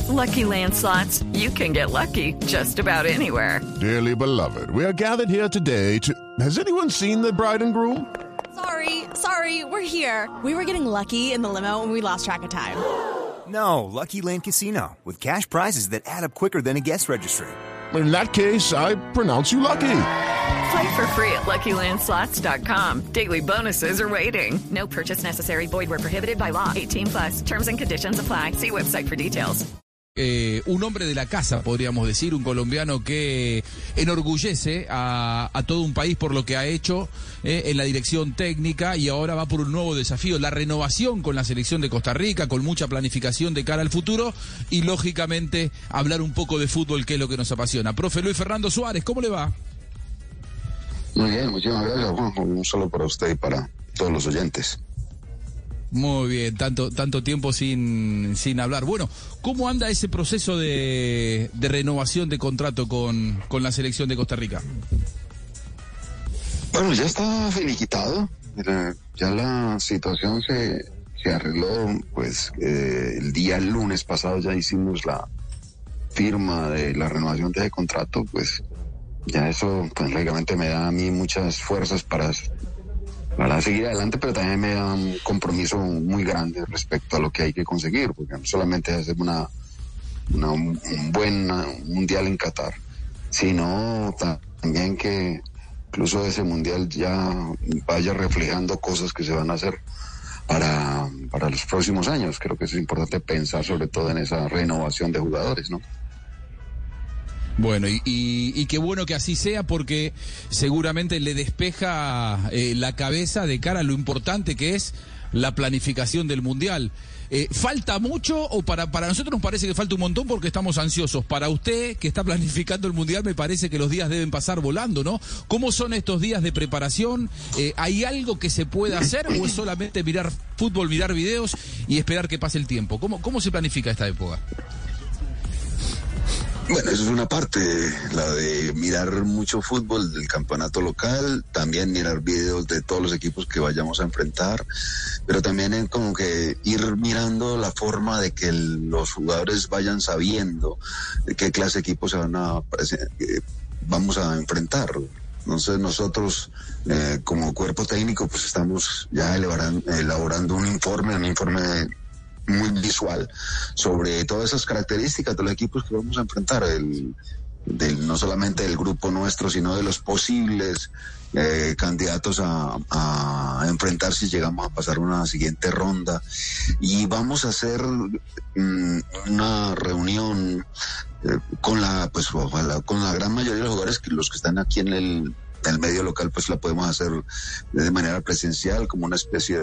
Lucky Land Slots, you can get lucky just about anywhere. Dearly beloved, we are gathered here today to... Has anyone seen the bride and groom? Sorry, we're here. We were getting lucky in the limo and we lost track of time. No, Lucky Land Casino, with cash prizes that add up quicker than a guest registry. In that case, I pronounce you lucky. Play for free at LuckyLandSlots.com. Daily bonuses are waiting. No purchase necessary. Void where prohibited by law. 18+. Terms and conditions apply. See website for details. Un hombre de la casa, podríamos decir, un colombiano que enorgullece a todo un país por lo que ha hecho en la dirección técnica y ahora va por un nuevo desafío, la renovación con la selección de Costa Rica, con mucha planificación de cara al futuro y lógicamente hablar un poco de fútbol, que es lo que nos apasiona. Profe Luis Fernando Suárez, ¿cómo le va? Muy bien, muchísimas gracias, Juanjo, no solo para usted y para todos los oyentes. Muy bien, tanto tiempo sin hablar. Bueno, ¿cómo anda ese proceso de renovación de contrato con la selección de Costa Rica? Bueno, ya está finiquitado. Ya la situación se arregló, pues el lunes pasado ya hicimos la firma de la renovación de ese contrato, pues ya eso, pues lógicamente me da a mí muchas fuerzas para seguir adelante, pero también me da un compromiso muy grande respecto a lo que hay que conseguir, porque no solamente es hacer un buen mundial en Qatar, sino también que incluso ese mundial ya vaya reflejando cosas que se van a hacer para los próximos años. Creo que es importante pensar sobre todo en esa renovación de jugadores, ¿no? Bueno, y qué bueno que así sea, porque seguramente le despeja la cabeza de cara a lo importante que es la planificación del Mundial. ¿Falta mucho o para nosotros nos parece que falta un montón porque estamos ansiosos? Para usted, que está planificando el Mundial, me parece que los días deben pasar volando, ¿no? ¿Cómo son estos días de preparación? ¿Hay algo que se pueda hacer o es solamente mirar fútbol, mirar videos y esperar que pase el tiempo? ¿Cómo se planifica esta época? Bueno, eso es una parte, la de mirar mucho fútbol del campeonato local, también mirar videos de todos los equipos que vayamos a enfrentar, pero también es como que ir mirando la forma de que los jugadores vayan sabiendo de qué clase de equipos vamos a enfrentar. Entonces nosotros como cuerpo técnico pues estamos ya elaborando un informe muy visual sobre todas esas características de los equipos que vamos a enfrentar, no solamente del grupo nuestro, sino de los posibles candidatos a enfrentar si llegamos a pasar una siguiente ronda. Y vamos a hacer una reunión con la gran mayoría de los jugadores, los que están aquí en el medio local, pues la podemos hacer de manera presencial, como una especie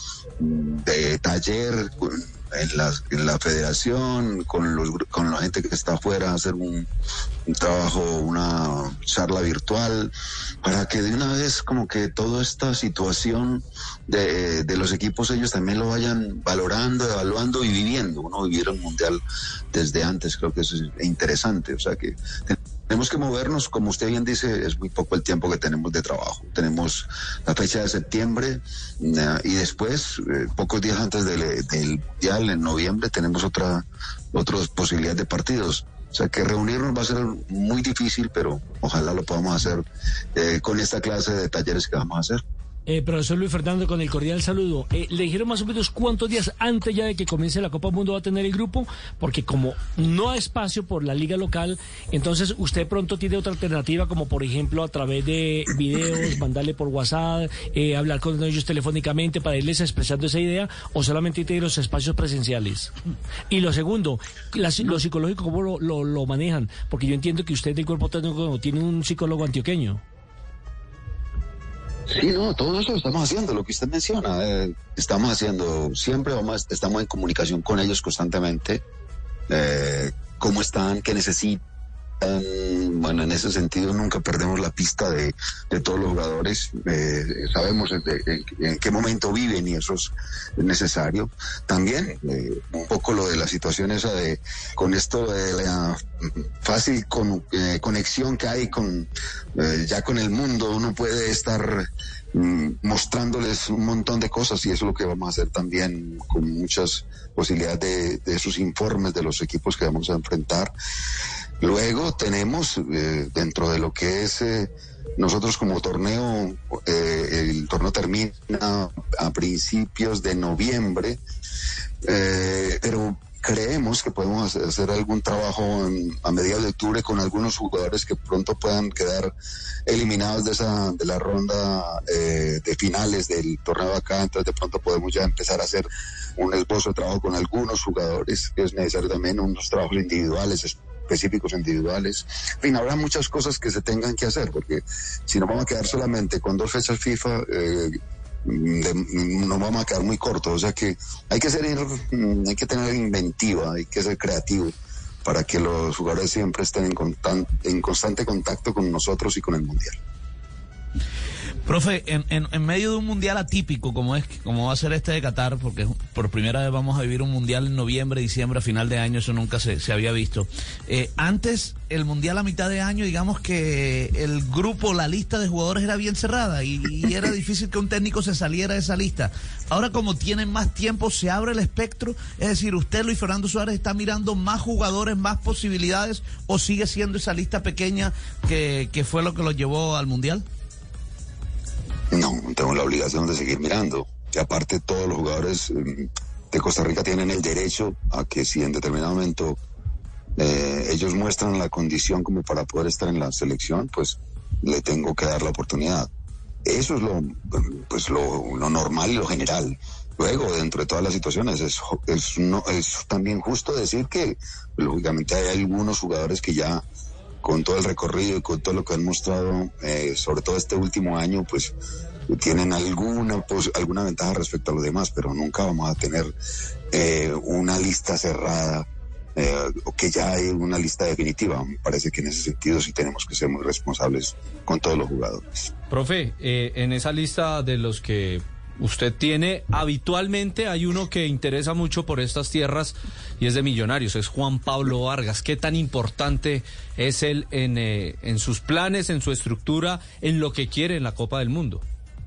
de taller en la federación, con la gente que está afuera, hacer un trabajo, una charla virtual, para que de una vez como que toda esta situación de los equipos ellos también lo vayan valorando, evaluando y viviendo. Uno vivir el Mundial desde antes, creo que eso es interesante, o sea que tenemos que movernos, como usted bien dice, es muy poco el tiempo que tenemos de trabajo. Tenemos la fecha de septiembre y después, pocos días antes del Mundial, en noviembre, tenemos otras posibilidades de partidos. O sea que reunirnos va a ser muy difícil, pero ojalá lo podamos hacer con esta clase de talleres que vamos a hacer. Profesor Luis Fernando, con el cordial saludo. ¿Le dijeron más o menos cuántos días antes ya de que comience la Copa Mundo va a tener el grupo? Porque como no hay espacio por la liga local, entonces usted pronto tiene otra alternativa, como por ejemplo a través de videos, mandarle por WhatsApp, hablar con ellos telefónicamente para irles expresando esa idea, o solamente tiene los espacios presenciales. Y lo segundo, lo psicológico, ¿cómo lo manejan? Porque yo entiendo que usted del cuerpo técnico tiene un psicólogo antioqueño. Sí, no, todo eso lo estamos haciendo, lo que usted menciona, estamos haciendo, siempre estamos en comunicación con ellos constantemente, cómo están, qué necesitan, Bueno, en ese sentido nunca perdemos la pista de todos los jugadores, sabemos en qué momento viven y eso es necesario. También un poco lo de la situación esa con esto de la fácil conexión que hay ya con el mundo, uno puede estar mostrándoles un montón de cosas y eso es lo que vamos a hacer también con muchas posibilidades de esos informes de los equipos que vamos a enfrentar. Luego tenemos dentro de lo que es nosotros como torneo, el torneo termina a principios de noviembre, pero creemos que podemos hacer algún trabajo a mediados de octubre con algunos jugadores que pronto puedan quedar eliminados de la ronda de finales del torneo acá. Entonces de pronto podemos ya empezar a hacer un esbozo de trabajo con algunos jugadores. Es necesario también unos trabajos individuales, específicos individuales. En fin, habrá muchas cosas que se tengan que hacer, porque si no vamos a quedar solamente con 2 fechas FIFA, nos vamos a quedar muy cortos. O sea que hay que tener inventiva, hay que ser creativo para que los jugadores siempre estén en constante contacto con nosotros y con el Mundial. Profe, en medio de un mundial atípico como va a ser este de Qatar, porque por primera vez vamos a vivir un mundial en noviembre, diciembre, a final de año, eso nunca se había visto. Antes, el mundial a mitad de año, digamos que el grupo, la lista de jugadores era bien cerrada y era difícil que un técnico se saliera de esa lista. Ahora, como tienen más tiempo, se abre el espectro, es decir, usted, Luis Fernando Suárez, está mirando más jugadores, más posibilidades, o sigue siendo esa lista pequeña que fue lo que lo llevó al mundial. No, tengo la obligación de seguir mirando. Y aparte, todos los jugadores de Costa Rica tienen el derecho a que si en determinado momento ellos muestran la condición como para poder estar en la selección, pues le tengo que dar la oportunidad. Eso es lo normal y lo general. Luego, dentro de todas las situaciones, es también justo decir que, lógicamente, hay algunos jugadores que ya, con todo el recorrido y con todo lo que han mostrado, sobre todo este último año, pues tienen alguna ventaja respecto a los demás, pero nunca vamos a tener una lista cerrada o que ya hay una lista definitiva. Me parece que en ese sentido sí tenemos que ser muy responsables con todos los jugadores. Profe, en esa lista de los que usted tiene, habitualmente hay uno que interesa mucho por estas tierras y es de Millonarios, es Juan Pablo Vargas. ¿Qué tan importante es él en sus planes, en su estructura, en lo que quiere en la Copa del Mundo?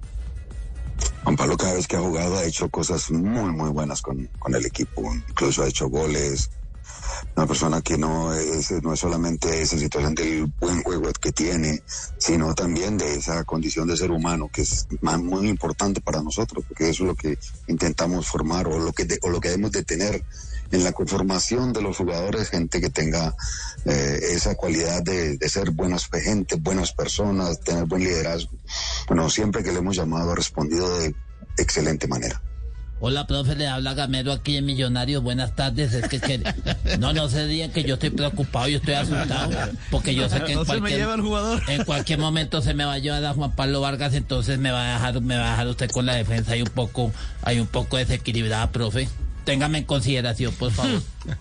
Juan Pablo cada vez que ha jugado ha hecho cosas muy, muy buenas con el equipo, incluso ha hecho goles. Una persona que no es solamente esa situación del buen juego que tiene, sino también de esa condición de ser humano, que es muy importante para nosotros, porque eso es lo que intentamos formar, o lo que debemos de tener en la conformación de los jugadores, gente que tenga esa cualidad de ser buenas personas, tener buen liderazgo. Bueno, siempre que le hemos llamado ha respondido de excelente manera. Hola, profe, le habla Gamero aquí en Millonarios. Buenas tardes. Es que no se digan que yo estoy preocupado, yo estoy asustado, porque yo sé que en cualquier momento se me va a llevar a Juan Pablo Vargas, entonces me va a dejar usted con la defensa hay un poco desequilibrada, profe. Téngame en consideración, por favor.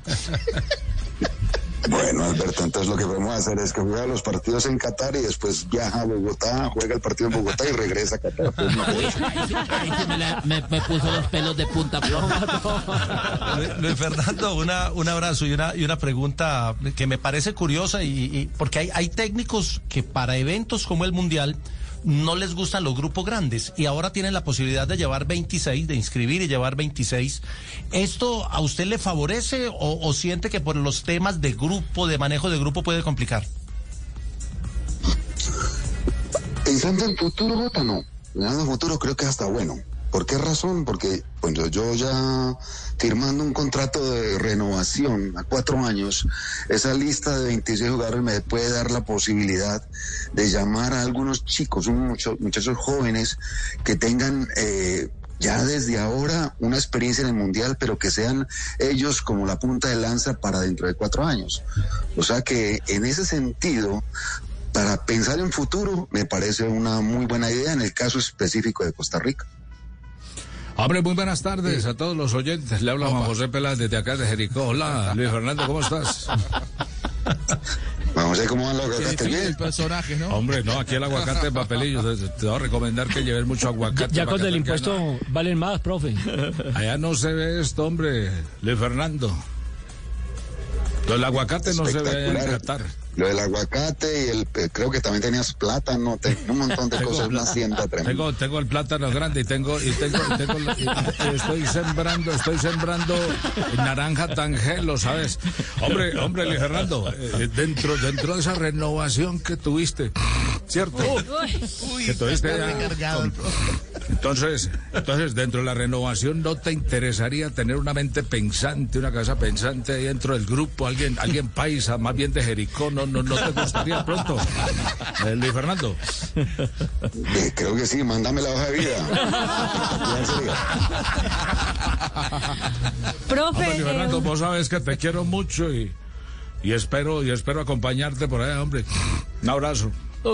Bueno, Alberto, entonces lo que podemos hacer es que juega los partidos en Qatar y después viaja a Bogotá, juega el partido en Bogotá y regresa a Qatar. Ahí me puso los pelos de punta. Luis Fernando, un abrazo y una pregunta que me parece curiosa y porque hay técnicos que para eventos como el Mundial no les gustan los grupos grandes y ahora tienen la posibilidad de llevar 26, de inscribir y llevar 26. ¿Esto a usted le favorece o siente que por los temas de grupo, de manejo de grupo, puede complicar? Pensando en futuro, Jota, no. Pensando en futuro creo que es hasta bueno. ¿Por qué razón? Porque bueno, yo ya firmando un contrato de renovación a 4 años, esa lista de 26 jugadores me puede dar la posibilidad de llamar a algunos chicos, muchachos jóvenes que tengan ya desde ahora una experiencia en el Mundial, pero que sean ellos como la punta de lanza para dentro de 4 años. O sea que en ese sentido, para pensar en futuro, me parece una muy buena idea en el caso específico de Costa Rica. Hombre, muy buenas tardes a todos los oyentes. Le habla Juan José Peláez desde acá de Jericó. Hola, Luis Fernando, ¿cómo estás? Vamos a ver cómo van los aguacates bien. El personaje, ¿no? Hombre, no, aquí el aguacate es papelillo. Te voy a recomendar que lleves mucho aguacate. Ya con el impuesto valen más, profe. Allá no se ve esto, hombre, Luis Fernando. El aguacate no se ve en Qatar. Lo del aguacate y creo que también tenías plátano, un montón de cosas, una hacienda tremenda. Tengo el plátano grande y estoy sembrando naranja tangelo, ¿sabes? Hombre, Luis Fernando, dentro de esa renovación que tuviste, ¿cierto? Que tuviste entonces, dentro de la renovación, ¿no te interesaría tener una mente pensante, una cabeza pensante ahí dentro del grupo? Alguien paisa, más bien de Jericó, ¿no te gustaría pronto, Luis Fernando? Creo que sí, mándame la hoja de vida. Profe, hombre, Luis Fernando, vos sabes que te quiero mucho y espero acompañarte por allá, hombre. Un abrazo.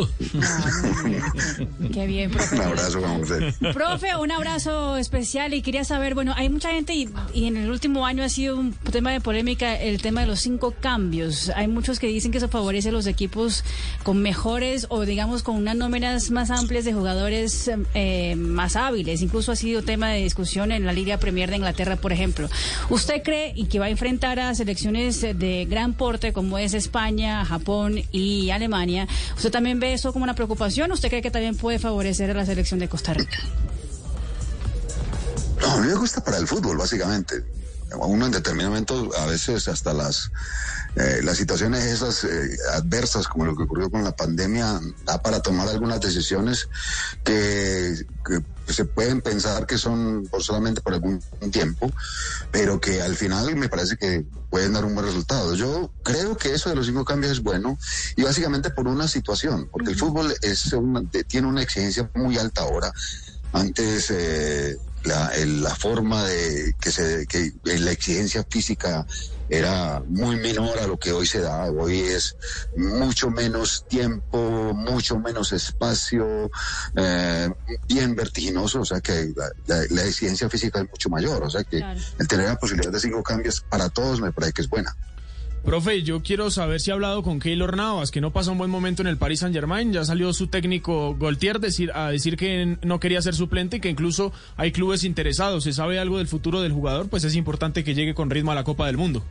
Qué bien, profe. Un abrazo, vamos a ver. Profe, un abrazo especial y quería saber, bueno, hay mucha gente y en el último año ha sido un tema de polémica el tema de los 5 cambios. Hay muchos que dicen que eso favorece a los equipos con mejores o digamos con unas nóminas más amplias de jugadores más hábiles. Incluso ha sido tema de discusión en la Liga Premier de Inglaterra, por ejemplo. ¿Usted cree y que va a enfrentar a selecciones de gran porte como es España, Japón y Alemania? ¿Usted también ve eso como una preocupación? ¿Usted cree que también puede favorecer a la selección de Costa Rica? No, a mí me gusta para el fútbol, básicamente. Uno en determinado momento, a veces hasta las situaciones esas adversas, como lo que ocurrió con la pandemia, da para tomar algunas decisiones que se pueden pensar que son solamente por algún tiempo, pero que al final me parece que pueden dar un buen resultado. Yo creo que eso de los 5 cambios es bueno, y básicamente por una situación, porque el fútbol tiene una exigencia muy alta ahora. Antes la forma de que la exigencia física era muy menor a lo que hoy se da. Hoy es mucho menos tiempo, mucho menos espacio, bien vertiginoso, o sea que la exigencia física es mucho mayor, o sea que claro, el tener la posibilidad de 5 cambios para todos me parece que es buena. Profe, yo quiero saber si ha hablado con Keylor Navas, que no pasa un buen momento en el Paris Saint-Germain. Ya salió su técnico Gaultier a decir que no quería ser suplente y que incluso hay clubes interesados. ¿Se sabe algo del futuro del jugador? Pues es importante que llegue con ritmo a la Copa del Mundo.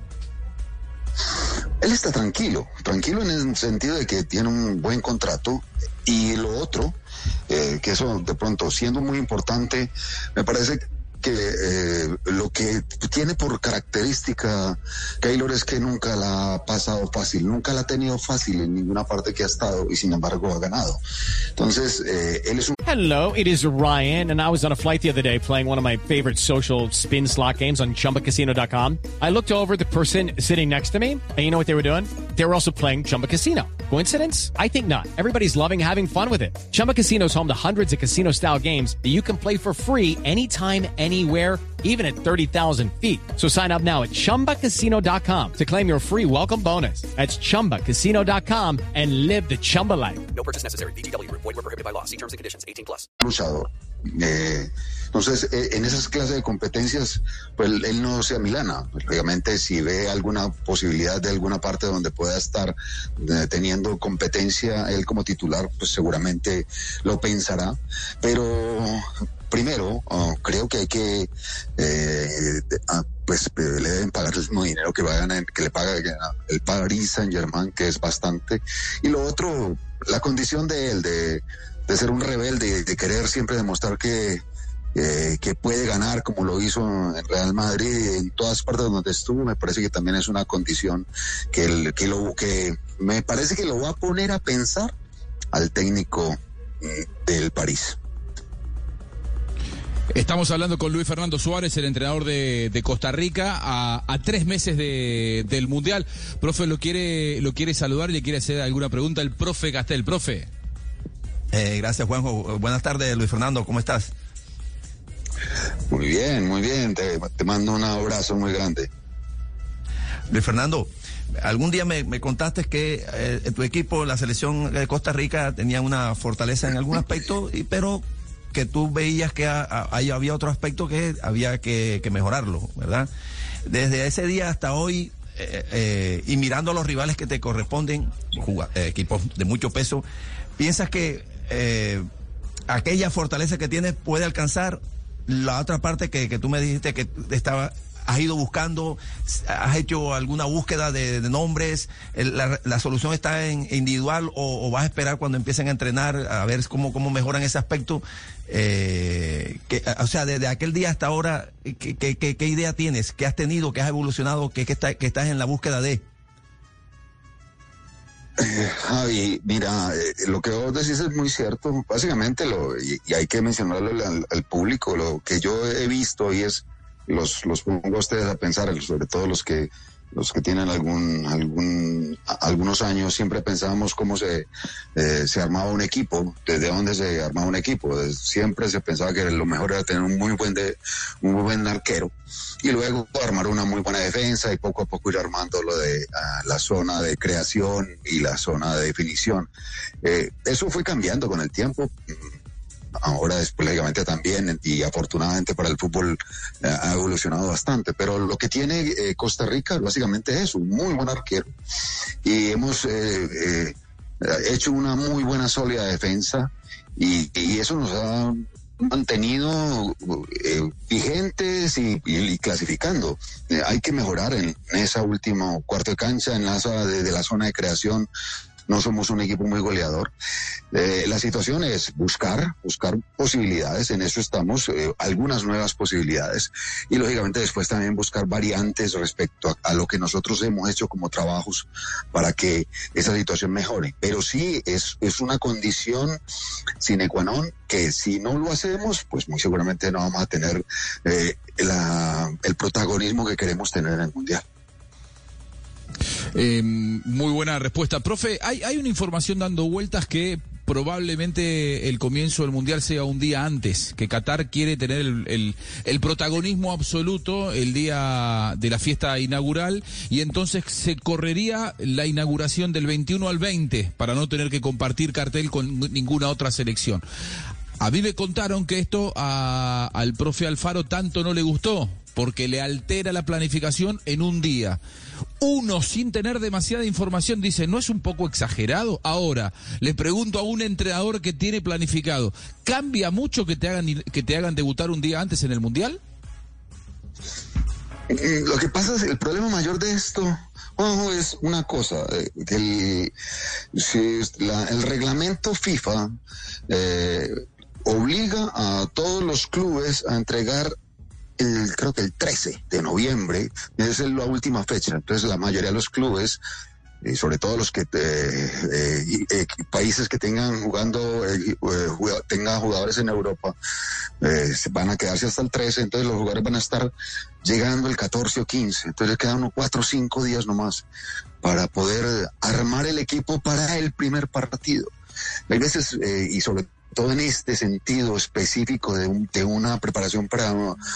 Él está tranquilo en el sentido de que tiene un buen contrato, y lo otro, que eso de pronto siendo muy importante, me parece que lo que tiene por característica Keylor es que nunca la ha pasado fácil, nunca la ha tenido fácil en ninguna parte que ha estado, y sin embargo ha ganado. Entonces, él es un... Hello, it is Ryan, and I was on a flight the other day playing one of my favorite social spin slot games on ChumbaCasino.com. I looked over at the person sitting next to me, and you know what they were doing? They were also playing Chumba Casino. Coincidence? I think not. Everybody's loving having fun with it. Chumba Casino is home to hundreds of casino-style games that you can play for free anytime, anywhere, even at 30,000 feet. So sign up now at ChumbaCasino.com to claim your free welcome bonus. That's ChumbaCasino.com and live the Chumba life. No purchase necessary. VGW. Void where prohibited by law. See terms and conditions. 18+. Luchador. Entonces, en esas clases de competencias, pues él no se amilana. Obviamente, si ve alguna posibilidad de alguna parte donde pueda estar teniendo competencia él como titular, pues seguramente lo pensará. Pero primero, creo que hay que pues le deben pagar el mismo dinero que le paga el Paris Saint-Germain, que es bastante. Y lo otro, la condición de él de ser un rebelde, de querer siempre demostrar que puede ganar, como lo hizo en Real Madrid y en todas partes donde estuvo, me parece que también es una condición que me parece que lo va a poner a pensar al técnico del París. Estamos hablando con Luis Fernando Suárez, el entrenador de Costa Rica, a 3 meses del Mundial. Profe, lo quiere saludar y le quiere hacer alguna pregunta el profe Castel. Profe. Gracias, Juanjo. Buenas tardes, Luis Fernando, ¿cómo estás? Muy bien, te mando un abrazo muy grande. Luis Fernando, algún día me contaste que tu equipo, la selección de Costa Rica, tenía una fortaleza en algún aspecto, pero que tú veías que había otro aspecto que había que mejorarlo, ¿verdad? Desde ese día hasta hoy, y mirando a los rivales que te corresponden, equipos de mucho peso, ¿piensas que aquella fortaleza que tienes puede alcanzar la otra parte que tú me dijiste que has ido buscando? ¿Has hecho alguna búsqueda de nombres? ¿La solución está en individual o vas a esperar cuando empiecen a entrenar a ver cómo mejoran ese aspecto? O sea, desde aquel día hasta ahora, ¿qué idea tienes? ¿Qué has tenido? ¿Qué has evolucionado? ¿Qué estás en la búsqueda de? Javi, mira, lo que vos decís es muy cierto. Básicamente, y hay que mencionarlo al público, lo que yo he visto y es, los pongo a ustedes a pensar, sobre todo los que tienen algunos años. Siempre pensábamos cómo se armaba un equipo, desde dónde se armaba un equipo. Siempre se pensaba que lo mejor era tener un muy buen arquero y luego armar una muy buena defensa y poco a poco ir armando lo de la zona de creación y la zona de definición. Eso fue cambiando con el tiempo. Ahora después lógicamente también, y afortunadamente para el fútbol ha evolucionado bastante, pero lo que tiene Costa Rica básicamente es un muy buen arquero y hemos hecho una muy buena sólida defensa y eso nos ha mantenido vigentes y clasificando. Hay que mejorar en esa última cuarto de cancha, en la zona de creación. No somos un equipo muy goleador. La situación es buscar posibilidades, en eso estamos, algunas nuevas posibilidades, y lógicamente después también buscar variantes respecto a lo que nosotros hemos hecho como trabajos para que esa situación mejore. Pero sí es una condición sine qua non que si no lo hacemos, pues muy seguramente no vamos a tener el protagonismo que queremos tener en el Mundial. Muy buena respuesta. Profe, hay una información dando vueltas que probablemente el comienzo del Mundial sea un día antes, que Qatar quiere tener el protagonismo absoluto el día de la fiesta inaugural, y entonces se correría la inauguración del 21 al 20 para no tener que compartir cartel con ninguna otra selección. A mí me contaron que esto al profe Alfaro tanto no le gustó, porque le altera la planificación en un día. Uno, sin tener demasiada información, dice, ¿no es un poco exagerado? Ahora, le pregunto a un entrenador que tiene planificado, ¿cambia mucho que te hagan debutar un día antes en el Mundial? Lo que pasa es, el problema mayor de esto, Juanjo, es una cosa, el reglamento FIFA obliga a todos los clubes a entregar creo que el 13 de noviembre, es la última fecha. Entonces la mayoría de los clubes, sobre todo los que países que tengan jugadores en Europa, van a quedarse hasta el 13, entonces los jugadores van a estar llegando el 14 o 15, entonces les quedan unos 4 o 5 días nomás para poder armar el equipo para el primer partido. Hay veces, y sobre todo en este sentido específico de una preparación para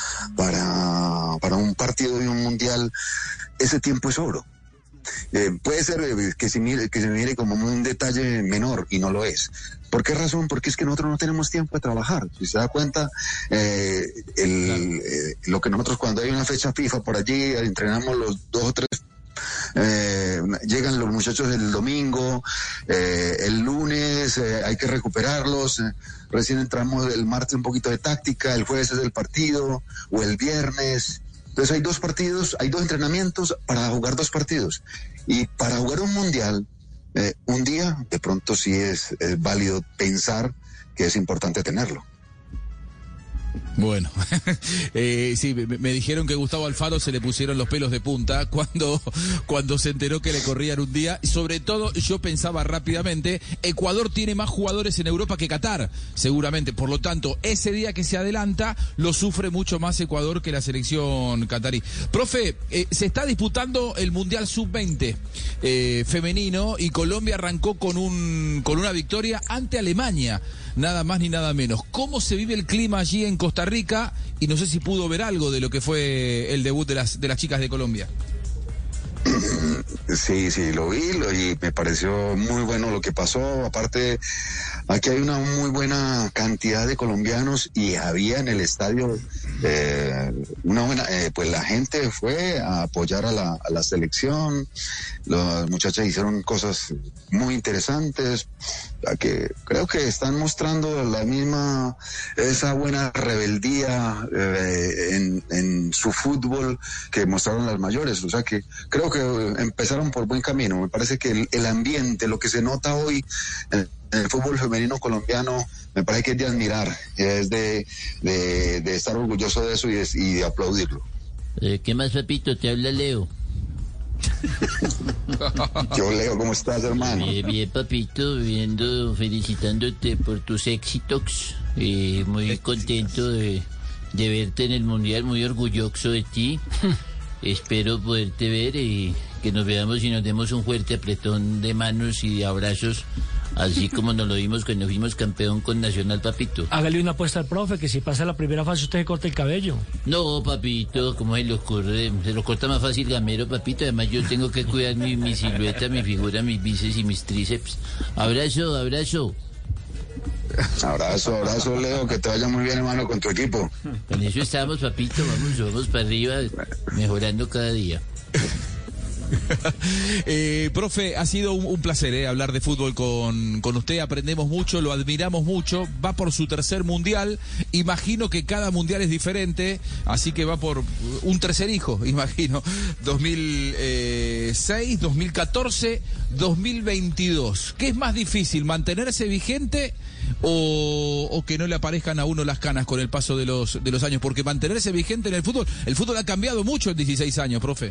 un partido de un mundial, ese tiempo es oro. Puede ser que se mire como un detalle menor, y no lo es. ¿Por qué razón? Porque es que nosotros no tenemos tiempo de trabajar. Si se da cuenta, lo que nosotros, cuando hay una fecha FIFA por allí, entrenamos los 2 o 3. Llegan los muchachos el domingo, el lunes hay que recuperarlos, recién entramos el martes un poquito de táctica, el jueves es el partido, o el viernes. Entonces hay 2 partidos, hay 2 entrenamientos para jugar 2 partidos, y para jugar un mundial, un día, de pronto sí es válido pensar que es importante tenerlo. Bueno, sí, me dijeron que Gustavo Alfaro se le pusieron los pelos de punta cuando se enteró que le corrían un día. Y sobre todo, yo pensaba rápidamente, Ecuador tiene más jugadores en Europa que Qatar, seguramente. Por lo tanto, ese día que se adelanta, lo sufre mucho más Ecuador que la selección catarí. Profe, se está disputando el Mundial Sub-20 femenino, y Colombia arrancó con una victoria ante Alemania, nada más ni nada menos. ¿Cómo se vive el clima allí en Costa Rica? Y no sé si pudo ver algo de lo que fue el debut de las chicas de Colombia. Sí, lo vi y me pareció muy bueno lo que pasó. Aparte, aquí hay una muy buena cantidad de colombianos, y había en el estadio pues la gente fue a apoyar a la selección, las muchachas hicieron cosas muy interesantes, que creo que están mostrando esa buena rebeldía en su fútbol que mostraron las mayores, o sea que creo que empezaron por buen camino. Me parece que el ambiente, lo que se nota hoy en el fútbol femenino colombiano, me parece que es de admirar, es de estar orgulloso de eso y de aplaudirlo. ¿Qué más, papito? Te habla Leo. Yo, Leo, ¿cómo estás, hermano? Bien, papito, felicitándote por tus éxitos. Muy contento de verte en el Mundial, muy orgulloso de ti. Espero poderte ver y que nos veamos y nos demos un fuerte apretón de manos y de abrazos, así como nos lo dimos cuando fuimos campeón con Nacional, papito. Hágale una apuesta al profe, que si pasa la primera fase usted se corta el cabello. No, papito, como se lo ocurre, se lo corta más fácil Gamero, papito. Además yo tengo que cuidar mi silueta, mi figura, mis bíceps y mis tríceps. Abrazo. Abrazo, Leo, que te vaya muy bien, hermano, con tu equipo. Con eso estamos, papito, vamos para arriba, mejorando cada día. Profe, ha sido un placer hablar de fútbol con usted, aprendemos mucho, lo admiramos mucho, va por su tercer mundial, imagino que cada mundial es diferente, así que va por un tercer hijo, imagino, 2006, 2014, 2022. ¿Qué es más difícil, mantenerse vigente o que no le aparezcan a uno las canas con el paso de los años? Porque mantenerse vigente en el fútbol ha cambiado mucho en 16 años, profe.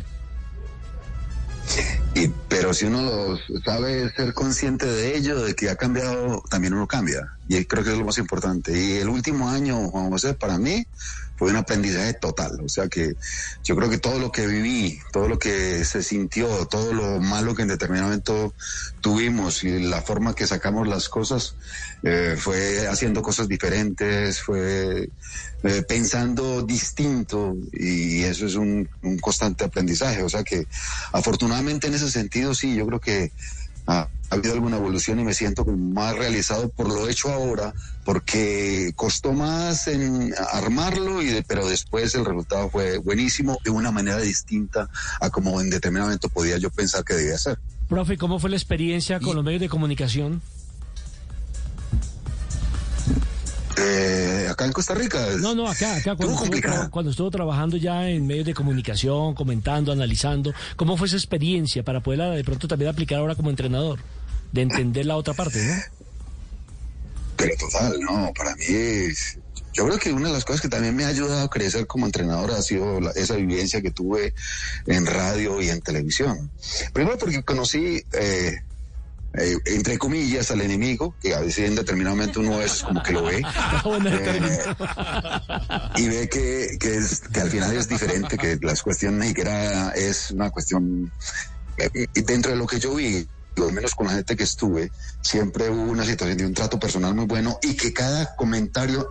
Pero si uno sabe ser consciente de ello, de que ha cambiado, también uno cambia. Y creo que es lo más importante. Y el último año, Juan José, para mí fue un aprendizaje total. O sea que yo creo que todo lo que viví, todo lo que se sintió, todo lo malo que en determinado momento tuvimos y la forma que sacamos las cosas, fue haciendo cosas diferentes, fue pensando distinto, y eso es un constante aprendizaje. O sea que afortunadamente en ese sentido sí, yo creo que ha habido alguna evolución y me siento más realizado por lo hecho ahora, porque costó más en armarlo, pero después el resultado fue buenísimo de una manera distinta a como en determinado momento podía yo pensar que debía ser. Profe, ¿cómo fue la experiencia con los medios de comunicación? Acá en Costa Rica. No, acá cuando estuvo trabajando ya en medios de comunicación, comentando, analizando, ¿cómo fue esa experiencia para poderla de pronto también aplicar ahora como entrenador? De entender la otra parte, ¿no? Pero total, no, para mí yo creo que una de las cosas que también me ha ayudado a crecer como entrenador ha sido esa vivencia que tuve en radio y en televisión. Primero porque conocí entre comillas al enemigo, que a veces en determinado momento uno es como que lo ve y ve que al final es diferente, que la cuestión mexicana es una cuestión, y dentro de lo que yo vi, al menos con la gente que estuve, siempre hubo una situación de un trato personal muy bueno, y que cada comentario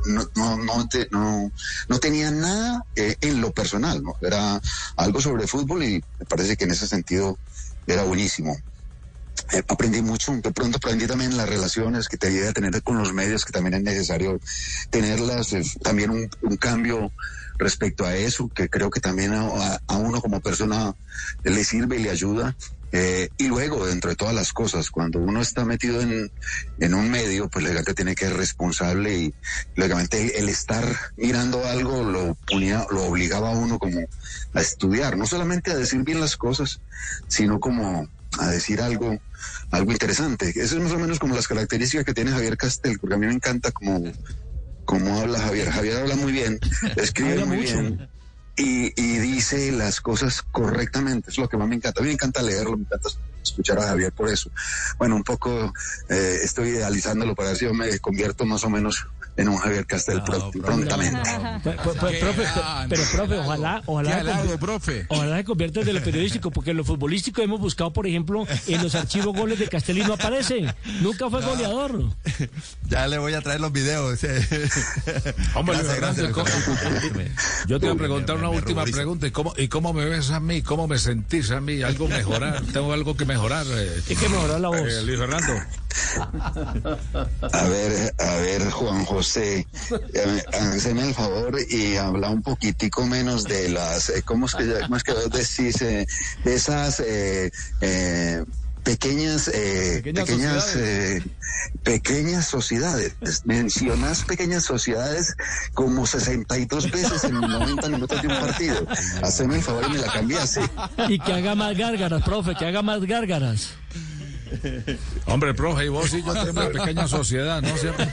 no tenía nada en lo personal, ¿no? Era algo sobre fútbol, y me parece que en ese sentido era buenísimo. Aprendí mucho, de pronto aprendí también las relaciones que te ayuda a tener con los medios, que también es necesario tenerlas, también un cambio respecto a eso, que creo que también a uno como persona le sirve y le ayuda. Y luego, dentro de todas las cosas, cuando uno está metido en un medio, pues lógicamente tiene que ser responsable, y lógicamente el estar mirando algo lo obligaba a uno como a estudiar, no solamente a decir bien las cosas, sino como a decir algo interesante. Eso es más o menos como las características que tiene Javier Castel, porque a mí me encanta cómo habla Javier. Javier habla muy bien, escribe muy bien y dice las cosas correctamente. Eso es lo que más me encanta. A mí me encanta leerlo, me encanta escuchar a Javier por eso. Bueno, un poco estoy idealizándolo para ver si yo me convierto más o menos en un Javier Castel prontamente. Profe, ojalá se convierta en lo periodístico, porque en lo futbolístico hemos buscado, por ejemplo, en los archivos goles de Castel y no aparece. Nunca fue goleador. Ya le voy a traer los videos. Hombre, gracias. Yo te voy a preguntar una última pregunta. ¿Y cómo me ves a mí? ¿Cómo me sentís a mí? ¿Algo mejorar? ¿Tengo algo que mejorar. Hay que mejorar la voz. Luis Fernando. A ver, Juan José, haceme el favor y habla un poquitico menos de las, ¿cómo es que vos decís? De esas pequeñas sociedades. Mencionas pequeñas sociedades como 62 veces en 90 minutos de un partido. Haceme el favor y me la cambias. Y que haga más gárgaras, profe, que haga más gárgaras. Hombre, profe, y vos y yo tenemos una pequeña sociedad, ¿no? Siempre.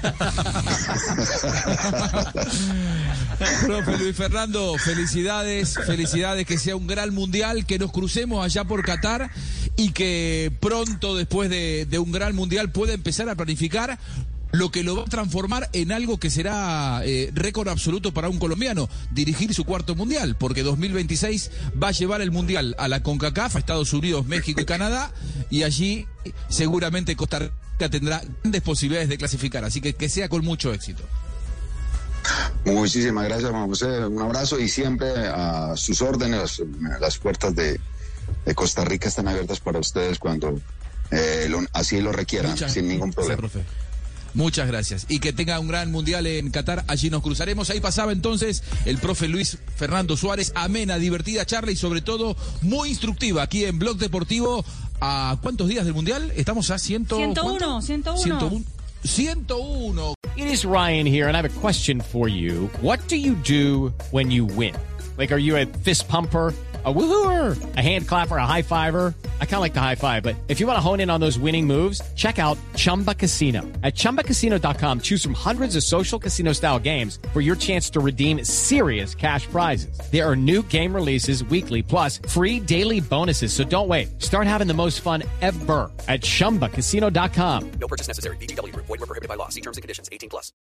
Profe Luis Fernando, felicidades, que sea un gran mundial, que nos crucemos allá por Qatar y que pronto, después de un gran mundial, pueda empezar a planificar lo que lo va a transformar en algo que será récord absoluto para un colombiano, dirigir su cuarto mundial, porque 2026 va a llevar el mundial a la CONCACAF, a Estados Unidos, México y Canadá, y allí seguramente Costa Rica tendrá grandes posibilidades de clasificar, así que sea con mucho éxito. Muchísimas gracias, Juan José, un abrazo y siempre a sus órdenes, las puertas de Costa Rica están abiertas para ustedes cuando así lo requieran, sin ningún problema. Profe. Muchas gracias. Y que tenga un gran mundial en Qatar. Allí nos cruzaremos. Ahí pasaba entonces el profe Luis Fernando Suárez. Amena, divertida charla y sobre todo muy instructiva aquí en Blog Deportivo. ¿A cuántos días del mundial? Estamos a 101. 101. It is Ryan here, and I have a question for you. What do you do when you win? Like, are you a fist pumper? A woohooer, a hand clapper, a high fiver. I kind of like the high five, but if you want to hone in on those winning moves, check out Chumba Casino. At ChumbaCasino.com, choose from hundreds of social casino style games for your chance to redeem serious cash prizes. There are new game releases weekly, plus free daily bonuses. So don't wait. Start having the most fun ever at ChumbaCasino.com. No purchase necessary. VGW Group. Void where prohibited by law. See terms and conditions. 18+.